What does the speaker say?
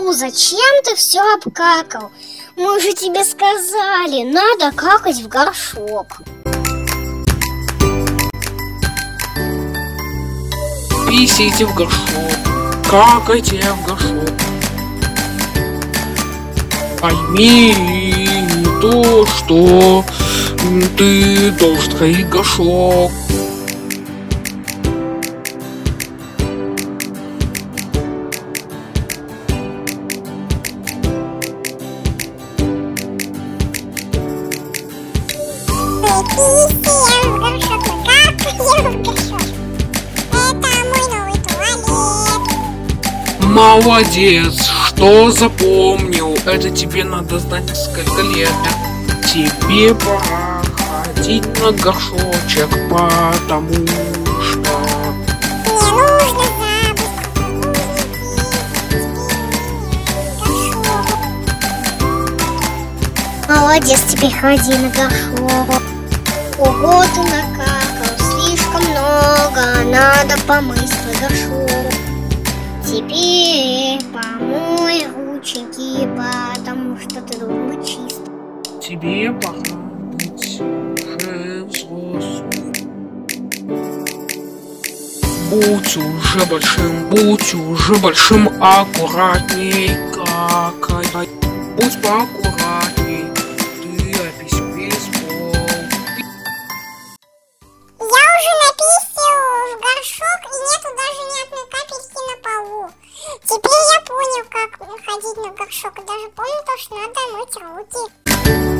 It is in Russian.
Фу, зачем ты все обкакал? Мы же тебе сказали, надо какать в горшок. Писайте в горшок, какайте в горшок. Пойми то, что ты должен ходить в горшок. Молодец, что запомнил, это тебе надо знать несколько лет. Тебе пора ходить на горшочек, потому что... Мне нужно Молодец, теперь ходи на горшок. Ого, ты накакал, слишком много, надо помыть твой горшок. Теперь помой рученьки, потому что ты должен быть чист. Тебе пора быть уже взрослым. Будь уже большим, аккуратней какай. Будь поаккуратней, ты описал весь пол. Я уже написал в горшок, и нету даже ни одной капельки на полу. Теперь я понял, как ходить на горшок, и даже понял то, что надо мыть руки.